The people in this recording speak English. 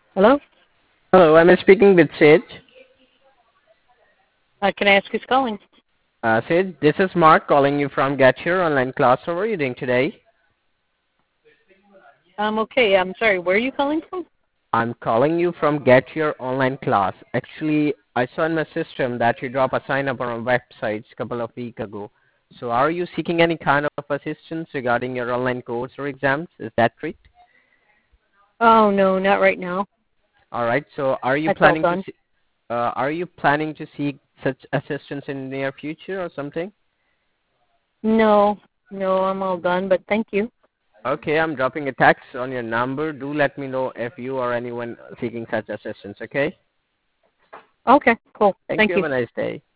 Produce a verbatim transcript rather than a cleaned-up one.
Hello? Hello, am I speaking with Sage? Uh, can I ask who's calling? Uh, Sage, this is Mark calling you from Get Your Online Class. How are you doing today? Um, okay, I'm sorry, where are you calling from? I'm calling you from Get Your Online Class. Actually, I saw in my system that you dropped a sign up on our website a couple of weeks ago. So are you seeking any kind of assistance regarding your online course or exams? Is that correct? Oh, no, not right now. All right. So are you That's all planning to done. see, uh, are you planning to seek such assistance in the near future or something? No, no, I'm all done, but thank you. Okay, I'm dropping a text on your number. Do let me know if you or anyone seeking such assistance, okay? Okay, cool. Thank Thank you. you. Have a nice day.